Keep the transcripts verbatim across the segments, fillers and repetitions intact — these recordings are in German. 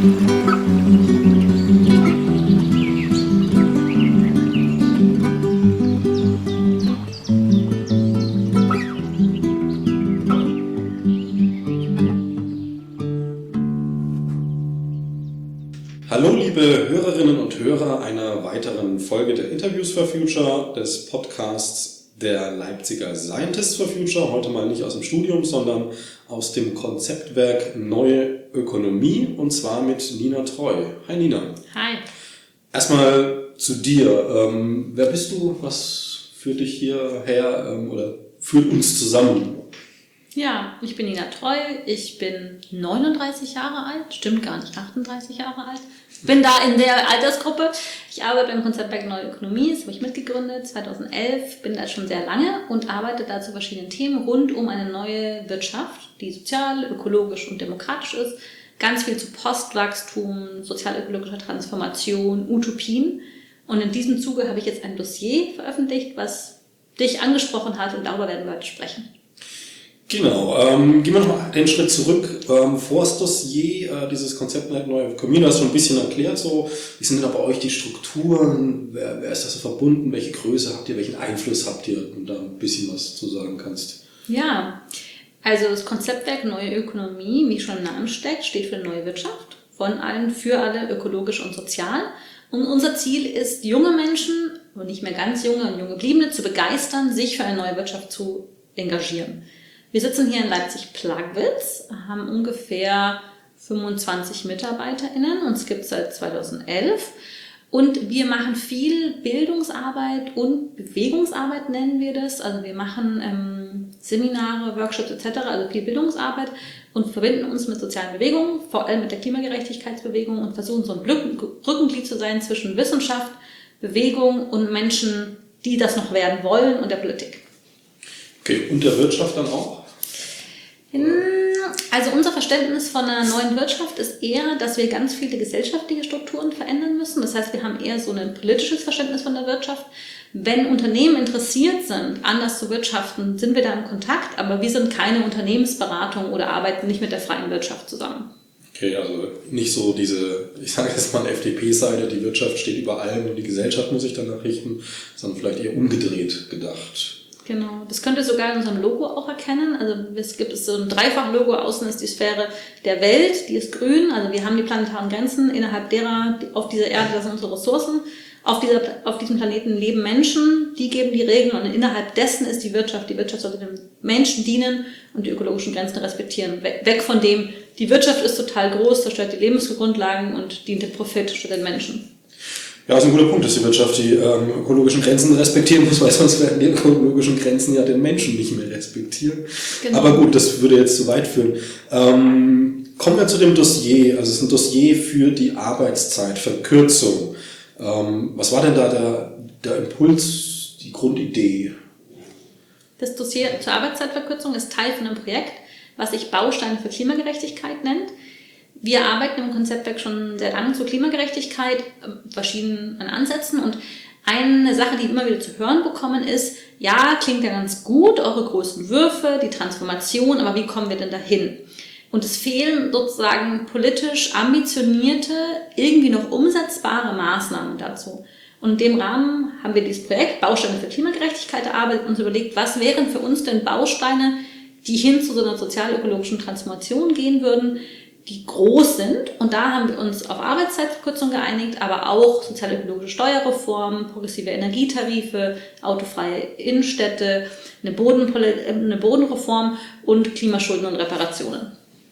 Hallo liebe Hörerinnen und Hörer einer weiteren Folge der Interviews for Future, des Podcasts der Leipziger Scientists for Future. Heute mal nicht aus dem Studium, sondern aus dem Konzeptwerk Neue Ökonomie, und zwar mit Nina Treu. Hi Nina. Hi. Erstmal zu dir. Ähm, wer bist du? Was führt dich hierher ähm, oder führt uns zusammen? Ja, ich bin Nina Treu, ich bin neununddreißig Jahre alt, stimmt gar nicht, achtunddreißig Jahre alt. Bin da in der Altersgruppe. Ich arbeite beim Konzeptwerk Neue Ökonomie, das habe ich mitgegründet, zweitausendelf, bin da schon sehr lange und arbeite da zu verschiedenen Themen rund um eine neue Wirtschaft, die sozial, ökologisch und demokratisch ist. Ganz viel zu Postwachstum, sozial-ökologischer Transformation, Utopien. Und in diesem Zuge habe ich jetzt ein Dossier veröffentlicht, was dich angesprochen hat, und darüber werden wir heute sprechen. Genau, ähm, gehen wir nochmal einen Schritt zurück. Ähm, vor das Dossier, äh, dieses Konzept Neue Ökonomie, du hast schon ein bisschen erklärt, so, wie sind denn da bei euch die Strukturen, wer, wer ist das so verbunden, welche Größe habt ihr, welchen Einfluss habt ihr, und da ein bisschen was zu sagen kannst. Ja, also das Konzeptwerk Neue Ökonomie, wie schon im Namen steckt, steht für neue Wirtschaft, von allen, für alle, ökologisch und sozial. Und unser Ziel ist, junge Menschen, und nicht mehr ganz junge und junge Gebliebene, zu begeistern, sich für eine neue Wirtschaft zu engagieren. Wir sitzen hier in Leipzig-Plagwitz, haben ungefähr fünfundzwanzig MitarbeiterInnen, uns gibt es seit zweitausendelf, und wir machen viel Bildungsarbeit und Bewegungsarbeit, nennen wir das. Also wir machen ähm, Seminare, Workshops et cetera, also viel Bildungsarbeit, und verbinden uns mit sozialen Bewegungen, vor allem mit der Klimagerechtigkeitsbewegung, und versuchen so ein Brückenglied zu sein zwischen Wissenschaft, Bewegung und Menschen, die das noch werden wollen, und der Politik. Okay, und der Wirtschaft dann auch? Also unser Verständnis von einer neuen Wirtschaft ist eher, dass wir ganz viele gesellschaftliche Strukturen verändern müssen. Das heißt, wir haben eher so ein politisches Verständnis von der Wirtschaft. Wenn Unternehmen interessiert sind, anders zu wirtschaften, sind wir da in Kontakt, aber wir sind keine Unternehmensberatung oder arbeiten nicht mit der freien Wirtschaft zusammen. Okay, also nicht so diese, ich sage jetzt mal F D P-Seite, die Wirtschaft steht über allem und die Gesellschaft muss sich danach richten, sondern vielleicht eher umgedreht gedacht. Genau, das könnt ihr sogar in unserem Logo auch erkennen. Also es gibt so ein Dreifach-Logo, außen ist die Sphäre der Welt, die ist grün, also wir haben die planetaren Grenzen, innerhalb derer, auf dieser Erde, das sind unsere Ressourcen, auf, dieser, auf diesem Planeten leben Menschen, die geben die Regeln, und innerhalb dessen ist die Wirtschaft. Die Wirtschaft sollte den Menschen dienen und die ökologischen Grenzen respektieren. Weg von dem, die Wirtschaft ist total groß, zerstört die Lebensgrundlagen und dient dem Profit statt den Menschen. Ja, das ist ein guter Punkt, dass die Wirtschaft die ähm, ökologischen Grenzen respektieren muss, weil sonst werden die ökologischen Grenzen ja den Menschen nicht mehr respektieren. Genau. Aber gut, das würde jetzt zu weit führen. Ähm, kommen wir zu dem Dossier. Also es ist ein Dossier für die Arbeitszeitverkürzung. Ähm, was war denn da der, der Impuls, die Grundidee? Das Dossier zur Arbeitszeitverkürzung ist Teil von einem Projekt, was sich Bausteine für Klimagerechtigkeit nennt. Wir arbeiten im Konzeptwerk schon sehr lange zur Klimagerechtigkeit, verschiedenen Ansätzen, und eine Sache, die immer wieder zu hören bekommen, ist, ja, klingt ja ganz gut, eure großen Würfe, die Transformation, aber wie kommen wir denn dahin? Und es fehlen sozusagen politisch ambitionierte, irgendwie noch umsetzbare Maßnahmen dazu. Und in dem Rahmen haben wir dieses Projekt Bausteine für Klimagerechtigkeit erarbeitet und uns überlegt, was wären für uns denn Bausteine, die hin zu so einer sozial-ökologischen Transformation gehen würden, die groß sind, und da haben wir uns auf Arbeitszeitverkürzung geeinigt, aber auch sozial-ökologische Steuerreformen, progressive Energietarife, autofreie Innenstädte, eine, Bodenpol- eine Bodenreform und Klimaschulden und Reparationen.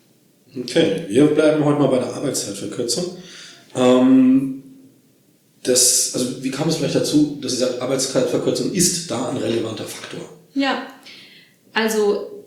Okay, wir bleiben heute mal bei der Arbeitszeitverkürzung. Ähm, das, also wie kam es vielleicht dazu, dass Sie sagen, Arbeitszeitverkürzung ist da ein relevanter Faktor? Ja, also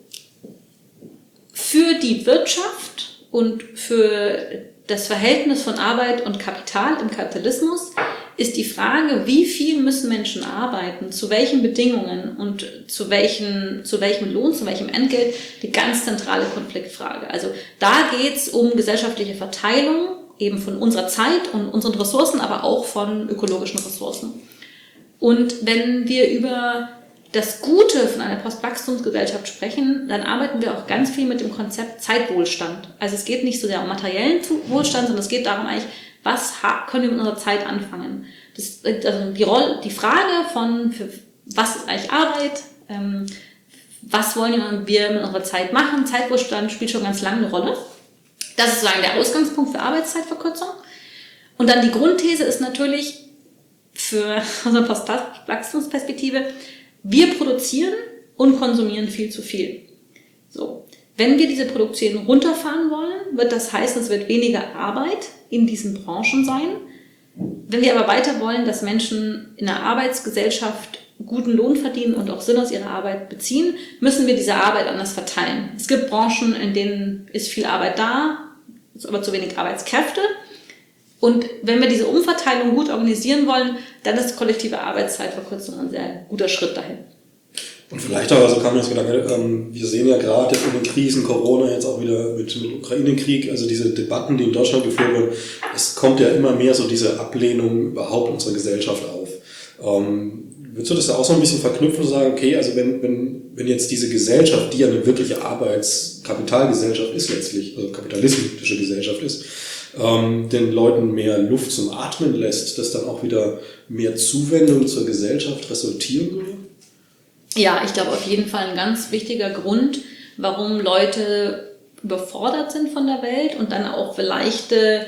für die Wirtschaft und für das Verhältnis von Arbeit und Kapital im Kapitalismus ist die Frage, wie viel müssen Menschen arbeiten, zu welchen Bedingungen und zu welchen, zu welchem Lohn, zu welchem Entgelt, die ganz zentrale Konfliktfrage. Also da geht's um gesellschaftliche Verteilung eben von unserer Zeit und unseren Ressourcen, aber auch von ökologischen Ressourcen. Und wenn wir über das Gute von einer Postwachstumsgesellschaft sprechen, dann arbeiten wir auch ganz viel mit dem Konzept Zeitwohlstand. Also es geht nicht so sehr um materiellen Wohlstand, sondern es geht darum eigentlich, was können wir mit unserer Zeit anfangen. Das, also die, Rolle, die Frage von, für, was ist eigentlich Arbeit, ähm, was wollen wir mit unserer Zeit machen, Zeitwohlstand spielt schon ganz lange eine Rolle. Das ist sozusagen der Ausgangspunkt für Arbeitszeitverkürzung. Und dann die Grundthese ist natürlich für unsere Postwachstumsperspektive, wir produzieren und konsumieren viel zu viel. So. Wenn wir diese Produktion runterfahren wollen, wird das heißen, es wird weniger Arbeit in diesen Branchen sein. Wenn wir aber weiter wollen, dass Menschen in einer Arbeitsgesellschaft guten Lohn verdienen und auch Sinn aus ihrer Arbeit beziehen, müssen wir diese Arbeit anders verteilen. Es gibt Branchen, in denen ist viel Arbeit da, ist aber zu wenig Arbeitskräfte. Und wenn wir diese Umverteilung gut organisieren wollen, dann ist kollektive Arbeitszeitverkürzung ein sehr guter Schritt dahin. Und vielleicht auch, also kann man das Gedanke, ähm, wir sehen ja gerade jetzt in den Krisen, Corona jetzt auch wieder mit, mit Ukraine-Krieg, also diese Debatten, die in Deutschland geführt werden, es kommt ja immer mehr so diese Ablehnung überhaupt unserer Gesellschaft auf. Ähm, würdest du das da auch so ein bisschen verknüpfen und sagen, okay, also wenn, wenn, wenn jetzt diese Gesellschaft, die ja eine wirkliche Arbeitskapitalgesellschaft ist letztlich, also kapitalistische Gesellschaft ist, ähm, den Leuten mehr Luft zum Atmen lässt, dass dann auch wieder mehr Zuwendung zur Gesellschaft resultieren würde? Ja, ich glaube auf jeden Fall ein ganz wichtiger Grund, warum Leute überfordert sind von der Welt und dann auch für leichte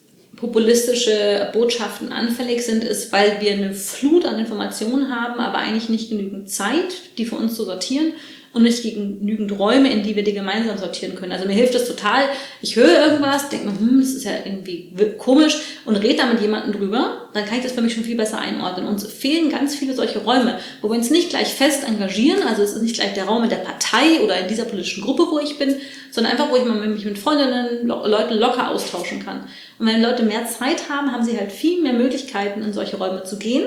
populistische Botschaften anfällig sind, ist, weil wir eine Flut an Informationen haben, aber eigentlich nicht genügend Zeit, die für uns zu sortieren und nicht genügend Räume, in die wir die gemeinsam sortieren können. Also mir hilft das total, ich höre irgendwas, denke mir, hm, das ist ja irgendwie komisch und rede da mit jemandem drüber, dann kann ich das für mich schon viel besser einordnen. Uns fehlen ganz viele solche Räume, wo wir uns nicht gleich fest engagieren, also es ist nicht gleich der Raum in der Partei oder in dieser politischen Gruppe, wo ich bin, sondern einfach, wo ich mich mit Freundinnen, Leuten locker austauschen kann. Und wenn Leute mehr Zeit haben, haben sie halt viel mehr Möglichkeiten, in solche Räume zu gehen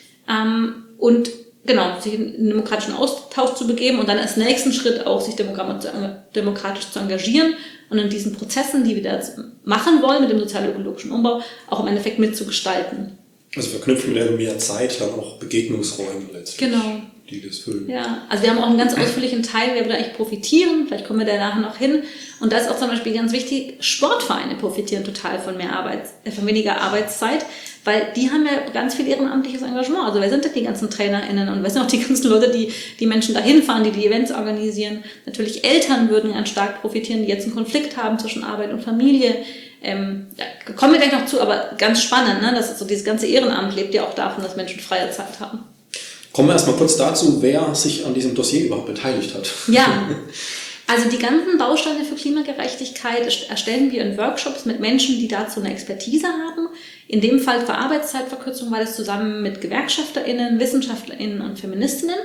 ähm, und genau, sich in einen demokratischen Austausch zu begeben und dann als nächsten Schritt auch sich demokratisch zu engagieren und in diesen Prozessen, die wir da jetzt machen wollen mit dem sozial-ökologischen Umbau, auch im Endeffekt mitzugestalten. Also verknüpfen mit mehr Zeit dann auch Begegnungsräume letztlich. Genau. Die das füllen. Ja, also wir haben auch einen ganz ausführlichen Teil, wer wir eigentlich profitieren, vielleicht kommen wir da nachher noch hin. Und da ist auch zum Beispiel ganz wichtig, Sportvereine profitieren total von mehr Arbeits, äh, von weniger Arbeitszeit, weil die haben ja ganz viel ehrenamtliches Engagement. Also wer sind denn die ganzen TrainerInnen und wer sind auch die ganzen Leute, die die Menschen dahin fahren, die die Events organisieren? Natürlich Eltern würden ganz stark profitieren, die jetzt einen Konflikt haben zwischen Arbeit und Familie. Ähm, da kommen wir gleich noch zu, aber ganz spannend, ne? Das ist so, dieses ganze Ehrenamt lebt ja auch davon, dass Menschen freie Zeit haben. Kommen wir erstmal kurz dazu, wer sich an diesem Dossier überhaupt beteiligt hat. Ja, also die ganzen Bausteine für Klimagerechtigkeit erstellen wir in Workshops mit Menschen, die dazu eine Expertise haben. In dem Fall für Arbeitszeitverkürzung war das zusammen mit GewerkschafterInnen, WissenschaftlerInnen und Feministinnen.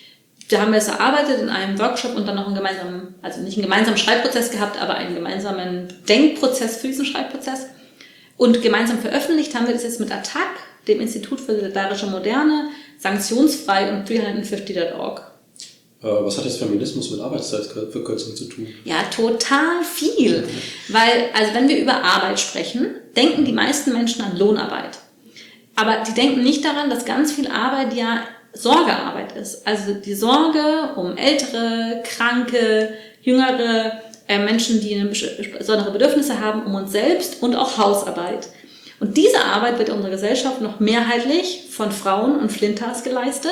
Da haben wir es erarbeitet in einem Workshop und dann noch einen gemeinsamen, also nicht einen gemeinsamen Schreibprozess gehabt, aber einen gemeinsamen Denkprozess für diesen Schreibprozess. Und gemeinsam veröffentlicht haben wir das jetzt mit A T A C, dem Institut für solidarische Moderne, Sanktionsfrei und dreihundertfünfzig Punkt org. Was hat jetzt Feminismus mit Arbeitszeitverkürzung zu tun? Ja, total viel. Weil, also wenn wir über Arbeit sprechen, denken die meisten Menschen an Lohnarbeit. Aber die denken nicht daran, dass ganz viel Arbeit ja Sorgearbeit ist. Also die Sorge um ältere, kranke, jüngere äh, Menschen, die eine besondere Bedürfnisse haben, um uns selbst und auch Hausarbeit. Und diese Arbeit wird in unserer Gesellschaft noch mehrheitlich von Frauen und Flintas geleistet.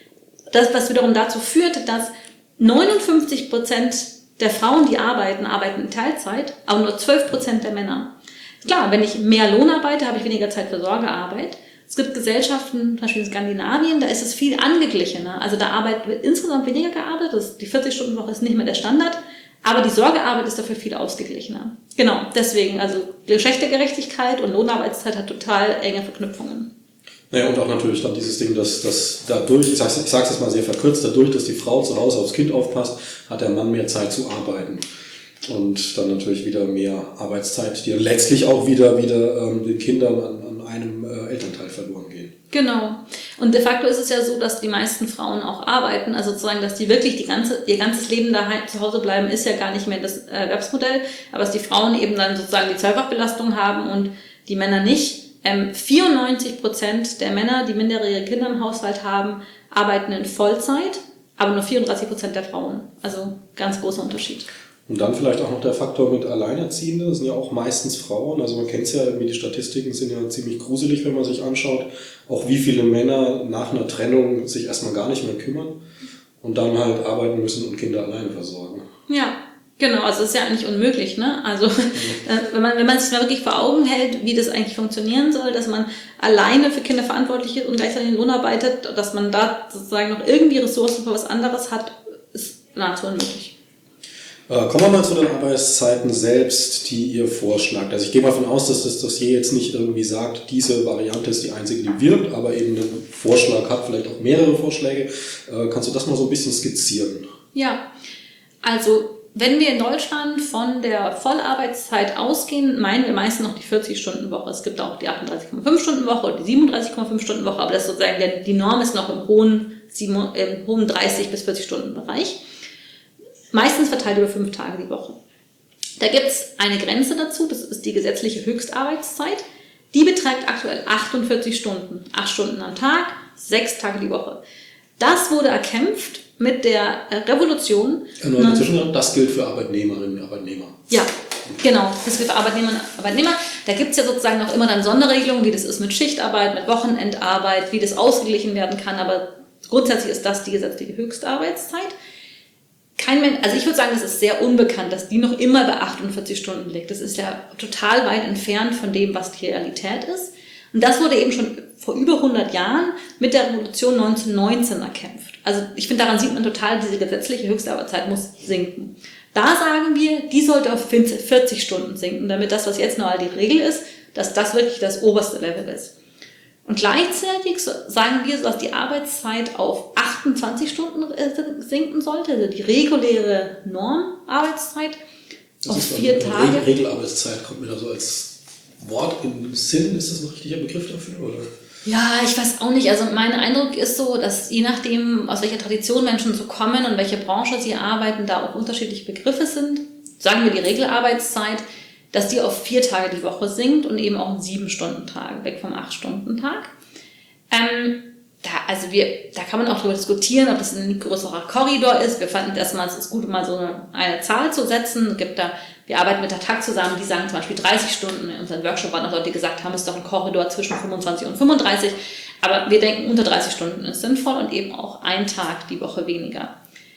Das, was wiederum dazu führt, dass neunundfünfzig Prozent der Frauen, die arbeiten, arbeiten in Teilzeit, aber nur zwölf Prozent der Männer. Klar, wenn ich mehr Lohn arbeite, habe ich weniger Zeit für Sorgearbeit. Es gibt Gesellschaften, zum Beispiel in Skandinavien, da ist es viel angeglichener. Also da arbeitet, wird insgesamt weniger gearbeitet, das, die vierzig-Stunden-Woche ist nicht mehr der Standard, aber die Sorgearbeit ist dafür viel ausgeglichener. Genau, deswegen, also Geschlechtergerechtigkeit und Lohnarbeitszeit hat total enge Verknüpfungen. Naja, und auch natürlich dann dieses Ding, dass, dass dadurch, ich sag's, ich sag's jetzt mal sehr verkürzt, dadurch, dass die Frau zu Hause aufs Kind aufpasst, hat der Mann mehr Zeit zu arbeiten. Und dann natürlich wieder mehr Arbeitszeit, die letztlich auch wieder, wieder ähm, den Kindern an, an einem äh, Elternteil verloren gehen. Genau. Und de facto ist es ja so, dass die meisten Frauen auch arbeiten, also sozusagen, dass die wirklich die ganze, ihr ganzes Leben daheim zu Hause bleiben, ist ja gar nicht mehr das Erwerbsmodell, aber dass die Frauen eben dann sozusagen die Zweifachbelastung haben und die Männer nicht. Ähm, vierundneunzig Prozent der Männer, die minderjährige Kinder im Haushalt haben, arbeiten in Vollzeit, aber nur vierunddreißig Prozent der Frauen. Also ganz großer Unterschied. Und dann vielleicht auch noch der Faktor mit Alleinerziehenden, das sind ja auch meistens Frauen, also man kennt es ja, irgendwie die Statistiken sind ja ziemlich gruselig, wenn man sich anschaut, auch wie viele Männer nach einer Trennung sich erstmal gar nicht mehr kümmern und dann halt arbeiten müssen und Kinder alleine versorgen. Ja, genau, also das ist ja eigentlich unmöglich, ne? Also äh, wenn man wenn man sich mal wirklich vor Augen hält, wie das eigentlich funktionieren soll, dass man alleine für Kinder verantwortlich ist und gleichzeitig in Lohn arbeitet, dass man da sozusagen noch irgendwie Ressourcen für was anderes hat, ist nahezu unmöglich. Kommen wir mal zu den Arbeitszeiten selbst, die ihr vorschlagt. Also ich gehe mal davon aus, dass das Dossier jetzt nicht irgendwie sagt, diese Variante ist die einzige, die wirkt, aber eben einen Vorschlag hat, vielleicht auch mehrere Vorschläge. Kannst du das mal so ein bisschen skizzieren? Ja, also wenn wir in Deutschland von der Vollarbeitszeit ausgehen, meinen wir meistens noch die vierzig-Stunden-Woche. Es gibt auch die achtunddreißig Komma fünf Stunden Woche oder die siebenunddreißig Komma fünf Stunden Woche, aber das ist sozusagen der, die Norm ist noch im hohen, im hohen dreißig bis vierzig Stunden Bereich. Meistens verteilt über fünf Tage die Woche. Da gibt es eine Grenze dazu, das ist die gesetzliche Höchstarbeitszeit. Die beträgt aktuell achtundvierzig Stunden, acht Stunden am Tag, sechs Tage die Woche. Das wurde erkämpft mit der Revolution. Ja, das gilt für Arbeitnehmerinnen und Arbeitnehmer. Ja, genau, das gilt für Arbeitnehmerinnen und Arbeitnehmer. Da gibt es ja sozusagen noch immer dann Sonderregelungen, wie das ist mit Schichtarbeit, mit Wochenendarbeit, wie das ausgeglichen werden kann, aber grundsätzlich ist das die gesetzliche Höchstarbeitszeit. Kein Mensch, also ich würde sagen, das ist sehr unbekannt, dass die noch immer bei achtundvierzig Stunden liegt. Das ist ja total weit entfernt von dem, was die Realität ist. Und das wurde eben schon vor über hundert Jahren mit der Revolution neunzehnhundertneunzehn erkämpft. Also ich finde, daran sieht man total, diese gesetzliche Höchstarbeitszeit muss sinken. Da sagen wir, die sollte auf vierzig Stunden sinken, damit das, was jetzt normal die Regel ist, dass das wirklich das oberste Level ist. Und gleichzeitig sagen wir, dass die Arbeitszeit auf achtundzwanzig Stunden sinken sollte, also die reguläre Normarbeitszeit auf vier Tage. Regelarbeitszeit kommt mir da so als Wort im Sinn, ist das ein richtiger Begriff dafür, oder? Ja, ich weiß auch nicht. Also mein Eindruck ist so, dass je nachdem, aus welcher Tradition Menschen so kommen und welche Branche sie arbeiten, da auch unterschiedliche Begriffe sind. Sagen wir die Regelarbeitszeit, dass die auf vier Tage die Woche sinkt und eben auch einen sieben-Stunden-Tag, weg vom acht-Stunden-Tag. Ähm, da, also wir, da kann man auch darüber diskutieren, ob das ein größerer Korridor ist. Wir fanden erstmal, es ist gut, mal so eine, eine Zahl zu setzen. Es gibt da, wir arbeiten mit der T A G zusammen, die sagen zum Beispiel dreißig Stunden. In unserem Workshop waren auch Leute, die gesagt haben, es ist doch ein Korridor zwischen fünfundzwanzig und fünfunddreißig. Aber wir denken, unter dreißig Stunden ist sinnvoll und eben auch ein Tag die Woche weniger.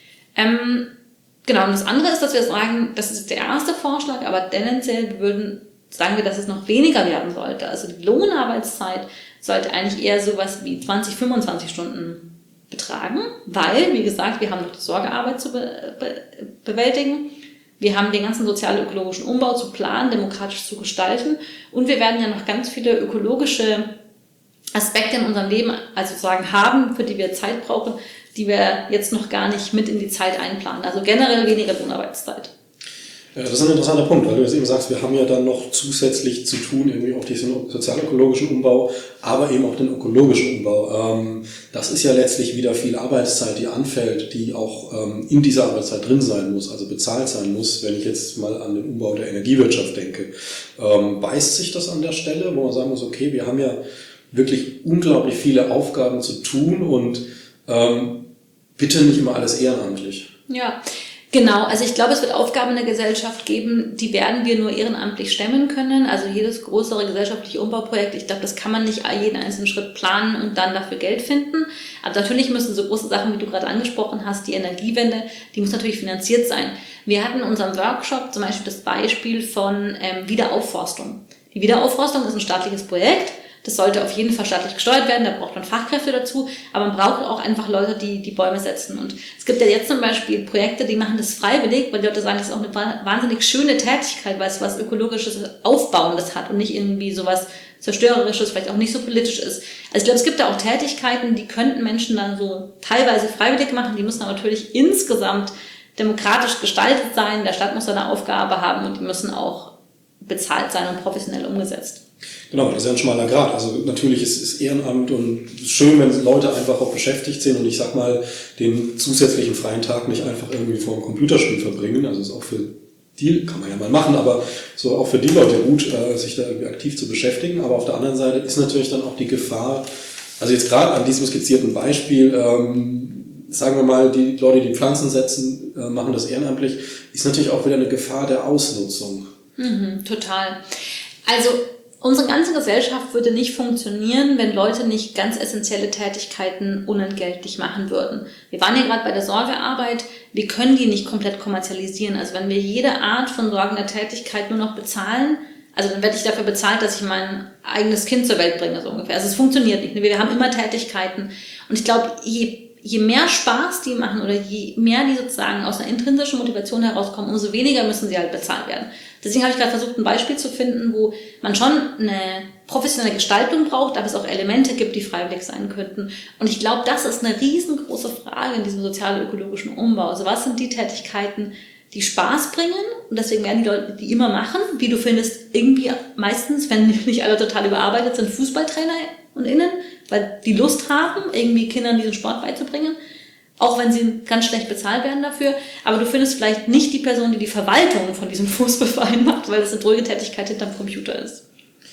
Ähm, Genau, und das andere ist, dass wir sagen, das ist der erste Vorschlag, aber tendenziell würden, sagen wir, dass es noch weniger werden sollte. Also die Lohnarbeitszeit sollte eigentlich eher sowas wie zwanzig, fünfundzwanzig Stunden betragen, weil, wie gesagt, wir haben noch die Sorgearbeit zu be- be- bewältigen, wir haben den ganzen sozial-ökologischen Umbau zu planen, demokratisch zu gestalten und wir werden ja noch ganz viele ökologische Aspekte in unserem Leben also sozusagen haben, für die wir Zeit brauchen, die wir jetzt noch gar nicht mit in die Zeit einplanen. Also generell weniger Lohnarbeitszeit. Ja, das ist ein interessanter Punkt, weil du jetzt eben sagst, wir haben ja dann noch zusätzlich zu tun, irgendwie auch diesen sozial-ökologischen Umbau, aber eben auch den ökologischen Umbau. Ähm, das ist ja letztlich wieder viel Arbeitszeit, die anfällt, die auch ähm, in dieser Arbeitszeit drin sein muss, also bezahlt sein muss, wenn ich jetzt mal an den Umbau der Energiewirtschaft denke. Ähm, beißt sich das an der Stelle, wo man sagen muss, okay, wir haben ja wirklich unglaublich viele Aufgaben zu tun und ähm, bitte nicht immer alles ehrenamtlich. Ja, genau. Also ich glaube, es wird Aufgaben in der Gesellschaft geben, die werden wir nur ehrenamtlich stemmen können. Also jedes größere gesellschaftliche Umbauprojekt, ich glaube, das kann man nicht jeden einzelnen Schritt planen und dann dafür Geld finden. Aber natürlich müssen so große Sachen, wie du gerade angesprochen hast, die Energiewende, die muss natürlich finanziert sein. Wir hatten in unserem Workshop zum Beispiel das Beispiel von ähm, Wiederaufforstung. Die Wiederaufforstung ist ein staatliches Projekt. Das sollte auf jeden Fall staatlich gesteuert werden, da braucht man Fachkräfte dazu, aber man braucht auch einfach Leute, die die Bäume setzen. Und es gibt ja jetzt zum Beispiel Projekte, die machen das freiwillig, weil die Leute sagen, das ist auch eine wahnsinnig schöne Tätigkeit, weil es was Ökologisches, Aufbauendes hat und nicht irgendwie sowas Zerstörerisches, vielleicht auch nicht so politisch ist. Also ich glaube, es gibt da auch Tätigkeiten, die könnten Menschen dann so teilweise freiwillig machen, die müssen aber natürlich insgesamt demokratisch gestaltet sein, der Staat muss seine Aufgabe haben und die müssen auch bezahlt sein und professionell umgesetzt. Genau, das ist ja ein schmaler Grad. Also natürlich ist, ist Ehrenamt und schön, wenn Leute einfach auch beschäftigt sind und ich sag mal, den zusätzlichen freien Tag nicht einfach irgendwie vor einem Computerspiel verbringen. Also ist auch für Deal, kann man ja mal machen, aber so auch für die Leute gut, äh, sich da irgendwie aktiv zu beschäftigen. Aber auf der anderen Seite ist natürlich dann auch die Gefahr, also jetzt gerade an diesem skizzierten Beispiel, ähm, sagen wir mal, die Leute, die Pflanzen setzen, äh, machen das ehrenamtlich, ist natürlich auch wieder eine Gefahr der Ausnutzung. Mhm, total. Also unsere ganze Gesellschaft würde nicht funktionieren, wenn Leute nicht ganz essentielle Tätigkeiten unentgeltlich machen würden. Wir waren ja gerade bei der Sorgearbeit, wir können die nicht komplett kommerzialisieren. Also wenn wir jede Art von sorgender Tätigkeit nur noch bezahlen, also dann werde ich dafür bezahlt, dass ich mein eigenes Kind zur Welt bringe, so ungefähr. Also es funktioniert nicht. Wir haben immer Tätigkeiten. Und ich glaube, je, je mehr Spaß die machen oder je mehr die sozusagen aus einer intrinsischen Motivation herauskommen, umso weniger müssen sie halt bezahlt werden. Deswegen habe ich gerade versucht, ein Beispiel zu finden, wo man schon eine professionelle Gestaltung braucht, aber es auch Elemente gibt, die freiwillig sein könnten. Und ich glaube, das ist eine riesengroße Frage in diesem sozial-ökologischen Umbau. Also was sind die Tätigkeiten, die Spaß bringen? Und deswegen werden die Leute die immer machen. Wie du findest, irgendwie meistens, wenn nicht alle total überarbeitet sind, Fußballtrainer und Innen, weil die Lust haben, irgendwie Kindern diesen Sport beizubringen. Auch wenn sie ganz schlecht bezahlt werden dafür. Aber du findest vielleicht nicht die Person, die die Verwaltung von diesem Fußballverein macht, weil das eine dröge Tätigkeit hinterm Computer ist.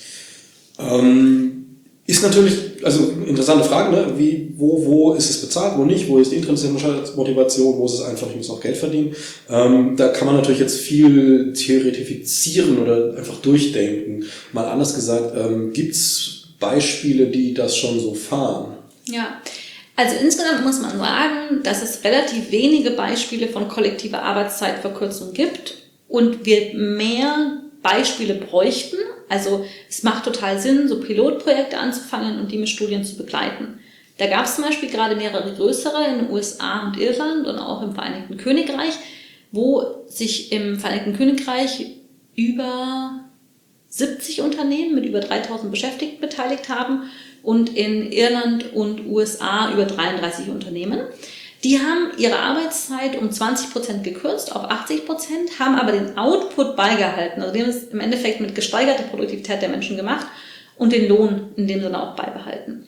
Ähm, ist natürlich, also interessante Frage, ne? Wie, wo, wo ist es bezahlt, wo nicht, wo ist die intrinsische Motivation, wo ist es einfach, ich muss auch Geld verdienen. Ähm, da kann man natürlich jetzt viel theoretifizieren oder einfach durchdenken. Mal anders gesagt, ähm, gibt es Beispiele, die das schon so fahren? Ja. Also insgesamt muss man sagen, dass es relativ wenige Beispiele von kollektiver Arbeitszeitverkürzung gibt und wir mehr Beispiele bräuchten. Also es macht total Sinn, so Pilotprojekte anzufangen und die mit Studien zu begleiten. Da gab es zum Beispiel gerade mehrere größere in den U S A und Irland und auch im Vereinigten Königreich, wo sich im Vereinigten Königreich über siebzig Unternehmen mit über dreitausend Beschäftigten beteiligt haben und in Irland und U S A über dreiunddreißig Unternehmen. Die haben ihre Arbeitszeit um zwanzig Prozent gekürzt auf achtzig Prozent, haben aber den Output beigehalten. Also die haben es im Endeffekt mit gesteigerter Produktivität der Menschen gemacht und den Lohn in dem Sinne auch beibehalten.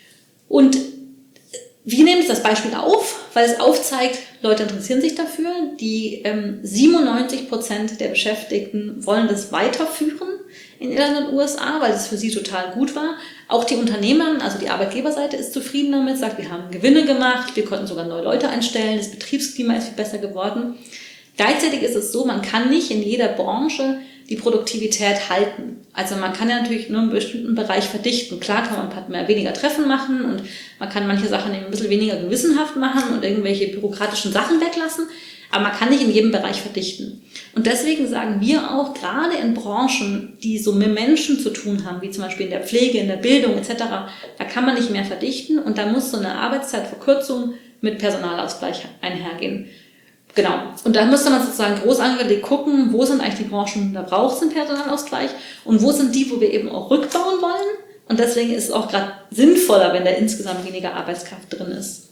Und wir nehmen jetzt das Beispiel auf, weil es aufzeigt, Leute interessieren sich dafür. Die ähm, siebenundneunzig Prozent der Beschäftigten wollen das weiterführen in Irland und U S A, weil es für sie total gut war. Auch die Unternehmer, also die Arbeitgeberseite ist zufrieden damit, sagt, wir haben Gewinne gemacht, wir konnten sogar neue Leute einstellen, das Betriebsklima ist viel besser geworden. Gleichzeitig ist es so, man kann nicht in jeder Branche die Produktivität halten. Also man kann ja natürlich nur einen bestimmten Bereich verdichten. Klar kann man ein paar mehr, weniger Treffen machen und man kann manche Sachen ein bisschen weniger gewissenhaft machen und irgendwelche bürokratischen Sachen weglassen, aber man kann nicht in jedem Bereich verdichten. Und deswegen sagen wir auch, gerade in Branchen, die so mit Menschen zu tun haben, wie zum Beispiel in der Pflege, in der Bildung et cetera, da kann man nicht mehr verdichten und da muss so eine Arbeitszeitverkürzung mit Personalausgleich einhergehen. Genau. Und da müsste man sozusagen groß angelegt gucken, wo sind eigentlich die Branchen, da braucht es einen Personalausgleich und wo sind die, wo wir eben auch rückbauen wollen. Und deswegen ist es auch gerade sinnvoller, wenn da insgesamt weniger Arbeitskraft drin ist.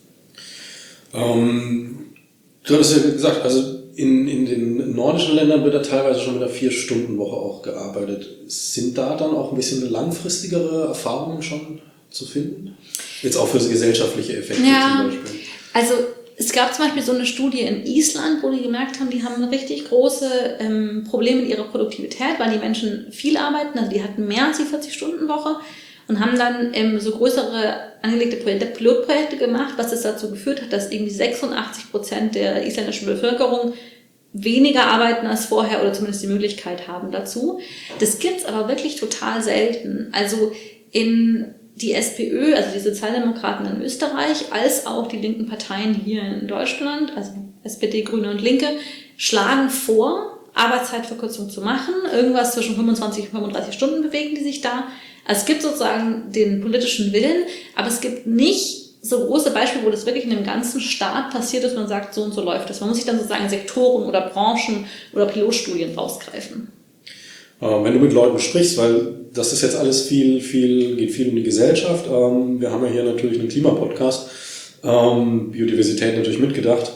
Ähm, du hattest ja gesagt, also in, in den nordischen Ländern wird da teilweise schon mit einer Vier-Stunden-Woche auch gearbeitet. Sind da dann auch ein bisschen langfristigere Erfahrungen schon zu finden? Jetzt auch für gesellschaftliche Effekte ja, zum Beispiel. Also es gab zum Beispiel so eine Studie in Island, wo die gemerkt haben, die haben richtig große ähm, Probleme mit ihrer Produktivität, weil die Menschen viel arbeiten, also die hatten mehr als die vierzig-Stunden-Woche und haben dann ähm, so größere angelegte Projekte, Pilotprojekte gemacht, was es dazu geführt hat, dass irgendwie sechsundachtzig Prozent der isländischen Bevölkerung weniger arbeiten als vorher oder zumindest die Möglichkeit haben dazu. Das gibt's aber wirklich total selten. Also in die SPÖ, also die Sozialdemokraten in Österreich, als auch die linken Parteien hier in Deutschland, also S P D, Grüne und Linke, schlagen vor, Arbeitszeitverkürzung zu machen. Irgendwas zwischen fünfundzwanzig und fünfunddreißig Stunden bewegen die sich da. Also es gibt sozusagen den politischen Willen, aber es gibt nicht so große Beispiele, wo das wirklich in einem ganzen Staat passiert ist, man sagt, so und so läuft das. Man muss sich dann sozusagen Sektoren oder Branchen oder Pilotstudien rausgreifen. Wenn du mit Leuten sprichst, weil das ist jetzt alles viel, viel, geht viel um die Gesellschaft. Wir haben ja hier natürlich einen Klimapodcast, Biodiversität natürlich mitgedacht.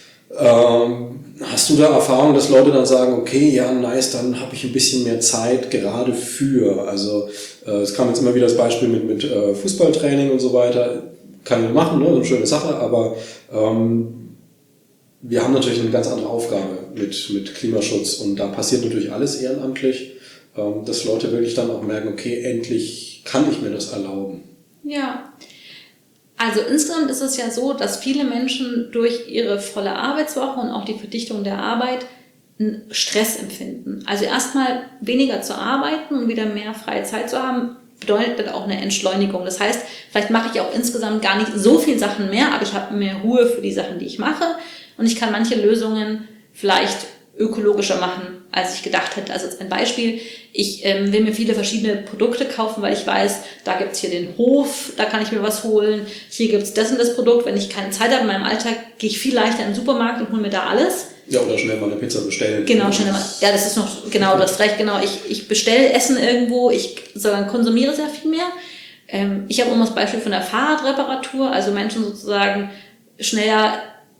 Hast du da Erfahrung, dass Leute dann sagen, okay, ja, nice, dann habe ich ein bisschen mehr Zeit gerade für, also es kam jetzt immer wieder das Beispiel mit, mit Fußballtraining und so weiter, kann ich machen, ne, so eine schöne Sache, aber ähm, wir haben natürlich eine ganz andere Aufgabe mit, mit Klimaschutz und da passiert natürlich alles ehrenamtlich, ähm, dass Leute wirklich dann auch merken, okay, endlich kann ich mir das erlauben. Ja, also insgesamt ist es ja so, dass viele Menschen durch ihre volle Arbeitswoche und auch die Verdichtung der Arbeit einen Stress empfinden. Also erstmal weniger zu arbeiten und wieder mehr freie Zeit zu haben, bedeutet auch eine Entschleunigung. Das heißt, vielleicht mache ich auch insgesamt gar nicht so viele Sachen mehr, aber ich habe mehr Ruhe für die Sachen, die ich mache und ich kann manche Lösungen vielleicht ökologischer machen, als ich gedacht hätte. Also als ein Beispiel, ich ähm, will mir viele verschiedene Produkte kaufen, weil ich weiß, da gibt's hier den Hof, da kann ich mir was holen, hier gibt's das und das Produkt. Wenn ich keine Zeit habe in meinem Alltag, gehe ich viel leichter in den Supermarkt und hole mir da alles. Ja, oder schnell mal eine Pizza bestellen. Genau, schnell mal. Ja, das ist noch, genau, du hast recht, genau. Ich, ich bestelle Essen irgendwo, ich sondern konsumiere sehr viel mehr. Ähm, ich habe immer das Beispiel von der Fahrradreparatur, also Menschen sozusagen schneller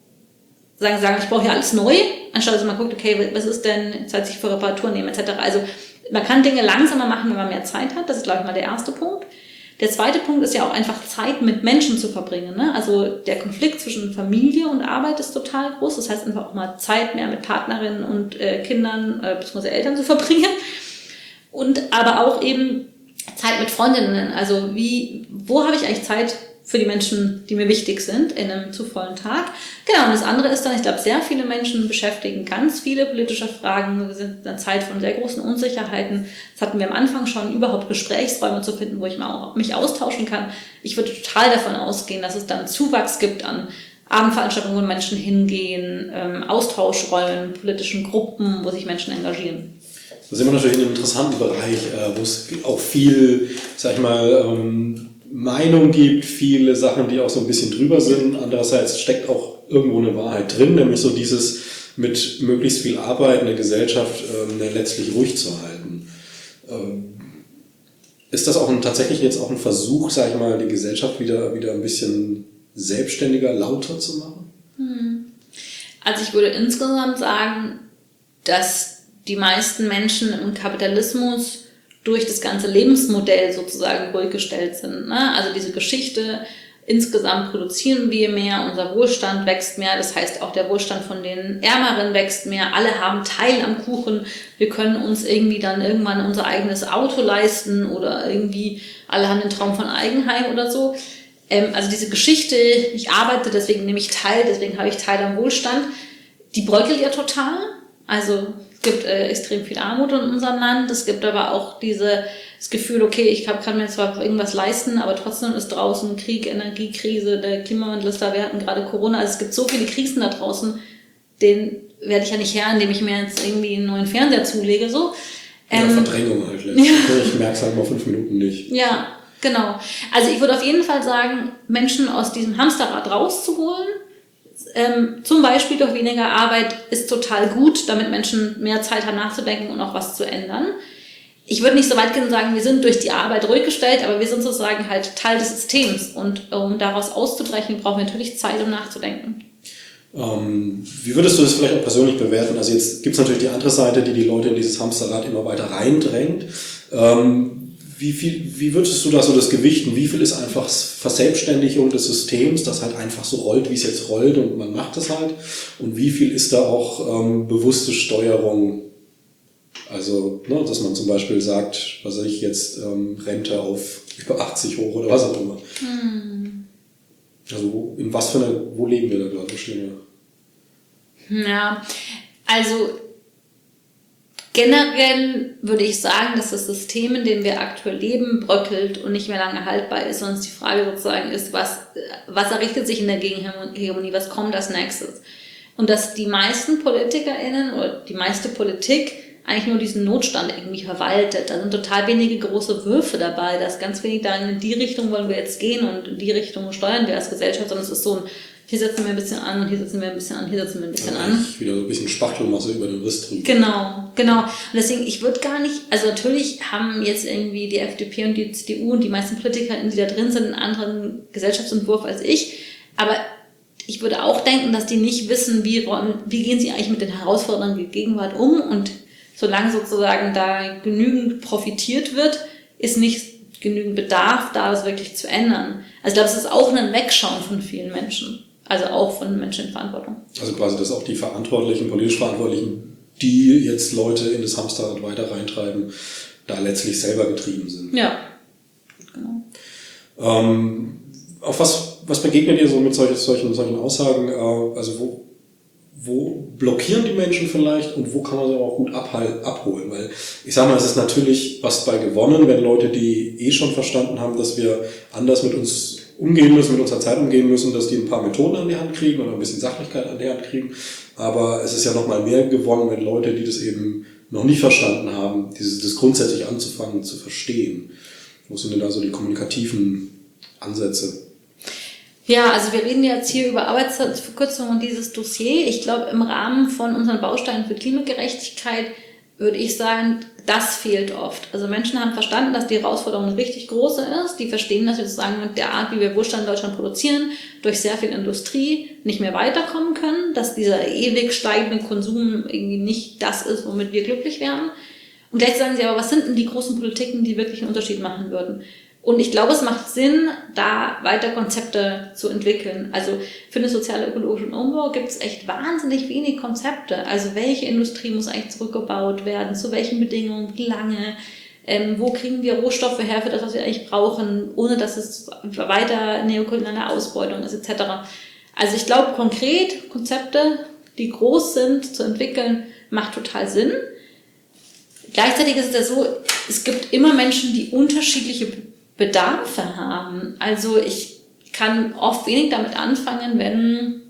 sagen, sagen, ich brauche hier alles neu, anstatt dass man guckt, okay, was ist denn Zeit, sich für Reparatur nehmen, et cetera. Also man kann Dinge langsamer machen, wenn man mehr Zeit hat. Das ist, glaube ich, mal der erste Punkt. Der zweite Punkt ist ja auch einfach Zeit mit Menschen zu verbringen. Ne? Also der Konflikt zwischen Familie und Arbeit ist total groß. Das heißt einfach auch mal Zeit mehr mit Partnerinnen und äh, Kindern äh, bzw. Eltern zu verbringen. Und aber auch eben Zeit mit Freundinnen. Also wie, wo habe ich eigentlich Zeit für die Menschen, die mir wichtig sind, in einem zu vollen Tag. Genau, und das andere ist dann, ich glaube, sehr viele Menschen beschäftigen ganz viele politische Fragen. Wir sind in einer Zeit von sehr großen Unsicherheiten. Das hatten wir am Anfang schon, überhaupt Gesprächsräume zu finden, wo ich mal auch mich austauschen kann. Ich würde total davon ausgehen, dass es dann Zuwachs gibt an Abendveranstaltungen, wo Menschen hingehen, ähm, Austauschräumen, politischen Gruppen, wo sich Menschen engagieren. Da sind wir natürlich in einem interessanten Bereich, wo es auch viel, sag ich mal, ähm, Meinung gibt, viele Sachen, die auch so ein bisschen drüber sind. Andererseits steckt auch irgendwo eine Wahrheit drin, nämlich so dieses mit möglichst viel Arbeit eine Gesellschaft äh, letztlich ruhig zu halten. Ähm, ist das auch ein, tatsächlich jetzt auch ein Versuch, sag ich mal, die Gesellschaft wieder, wieder ein bisschen selbstständiger, lauter zu machen? Hm. Also ich würde insgesamt sagen, dass die meisten Menschen im Kapitalismus durch das ganze Lebensmodell sozusagen ruhig gestellt sind. Ne? Also diese Geschichte, insgesamt produzieren wir mehr, unser Wohlstand wächst mehr, das heißt auch der Wohlstand von den Ärmeren wächst mehr, alle haben Teil am Kuchen, wir können uns irgendwie dann irgendwann unser eigenes Auto leisten oder irgendwie alle haben den Traum von Eigenheim oder so. Ähm, also diese Geschichte, ich arbeite, deswegen nehme ich teil, deswegen habe ich Teil am Wohlstand, die bröckelt ja total. Also es gibt äh, extrem viel Armut in unserem Land. Es gibt aber auch diese, das Gefühl, okay, ich hab, kann mir zwar irgendwas leisten, aber trotzdem ist draußen Krieg, Energiekrise, der Klimawandel ist da, wir hatten gerade Corona. Also es gibt so viele Krisen da draußen, den werde ich ja nicht Herr, indem ich mir jetzt irgendwie einen neuen Fernseher zulege. So. Ähm, ja, Verdrängung halt letztlich. Ja. Ich merke es halt mal fünf Minuten nicht. Ja, genau. Also ich würde auf jeden Fall sagen, Menschen aus diesem Hamsterrad rauszuholen, Ähm, zum Beispiel durch weniger Arbeit ist total gut, damit Menschen mehr Zeit haben nachzudenken und auch was zu ändern. Ich würde nicht so weit gehen und sagen, wir sind durch die Arbeit ruhig gestellt, aber wir sind sozusagen halt Teil des Systems und um daraus auszubrechen, brauchen wir natürlich Zeit, um nachzudenken. Ähm, wie würdest du das vielleicht auch persönlich bewerten? Also jetzt gibt es natürlich die andere Seite, die die Leute in dieses Hamsterrad immer weiter reindrängt. Ähm, Wie viel, wie würdest du da so das gewichten? Wie viel ist einfach Verselbstständigung des Systems, das halt einfach so rollt, wie es jetzt rollt und man macht es halt? Und wie viel ist da auch ähm, bewusste Steuerung? Also, ne, dass man zum Beispiel sagt, was weiß ich jetzt, ähm, Rente auf über achtzig hoch oder was auch immer. Hm. Also, in was für einer, wo leben wir da gerade? Wo stehen wir? Ja, also, generell würde ich sagen, dass das System, in dem wir aktuell leben, bröckelt und nicht mehr lange haltbar ist. Und die Frage sozusagen ist, was, was errichtet sich in der Gegenhegemonie, was kommt als nächstes? Und dass die meisten PolitikerInnen oder die meiste Politik eigentlich nur diesen Notstand irgendwie verwaltet. Da sind total wenige große Würfe dabei. Da ist ganz wenig da, in die Richtung wollen wir jetzt gehen und in die Richtung steuern wir als Gesellschaft, sondern es ist so ein, hier setzen wir ein bisschen an und hier setzen wir ein bisschen an, hier setzen wir ein bisschen an. Wieder so ein bisschen Spachtelmasse über den Riss drüber. Genau, genau. Und deswegen, ich würde gar nicht, also natürlich haben jetzt irgendwie die F D P und die C D U und die meisten Politiker, die da drin sind, einen anderen Gesellschaftsentwurf als ich. Aber ich würde auch denken, dass die nicht wissen, wie, wie gehen sie eigentlich mit den Herausforderungen der Gegenwart um. Und solange sozusagen da genügend profitiert wird, ist nicht genügend Bedarf da, das wirklich zu ändern. Also ich glaube, es ist auch ein Wegschauen von vielen Menschen. Also auch von Menschen in Verantwortung. Also quasi, dass auch die Verantwortlichen, politisch Verantwortlichen, die jetzt Leute in das Hamsterrad weiter reintreiben, da letztlich selber getrieben sind. Ja, genau. Ähm, auf was, was begegnet ihr so mit solchen, solchen, solchen Aussagen? Äh, also wo, wo blockieren die Menschen vielleicht und wo kann man sie auch gut abhal- abholen? Weil ich sage mal, es ist natürlich was bei gewonnen, wenn Leute, die eh schon verstanden haben, dass wir anders mit uns umgehen müssen, mit unserer Zeit umgehen müssen, dass die ein paar Methoden an die Hand kriegen oder ein bisschen Sachlichkeit an die Hand kriegen. Aber es ist ja nochmal mehr gewonnen, wenn Leute, die das eben noch nicht verstanden haben, dieses, das grundsätzlich anzufangen zu verstehen. Wo sind denn da so die kommunikativen Ansätze? Ja, also wir reden jetzt hier über Arbeitszeitverkürzung und dieses Dossier. Ich glaube, im Rahmen von unseren Bausteinen für Klimagerechtigkeit würde ich sagen, das fehlt oft. Also Menschen haben verstanden, dass die Herausforderung eine richtig große ist. Die verstehen, dass wir sozusagen mit der Art, wie wir Wohlstand in Deutschland produzieren, durch sehr viel Industrie nicht mehr weiterkommen können, dass dieser ewig steigende Konsum irgendwie nicht das ist, womit wir glücklich werden. Und gleich sagen sie aber, was sind denn die großen Politiken, die wirklich einen Unterschied machen würden? Und ich glaube, es macht Sinn, da weiter Konzepte zu entwickeln. Also für den sozial-ökologischen Umbau gibt es echt wahnsinnig wenig Konzepte. Also welche Industrie muss eigentlich zurückgebaut werden, zu welchen Bedingungen, wie lange, ähm, wo kriegen wir Rohstoffe her für das, was wir eigentlich brauchen, ohne dass es weiter neokoloniale Ausbeutung ist et cetera. Also ich glaube, konkret Konzepte, die groß sind, zu entwickeln, macht total Sinn. Gleichzeitig ist es ja so, es gibt immer Menschen, die unterschiedliche Bedarfe haben. Also ich kann oft wenig damit anfangen, wenn,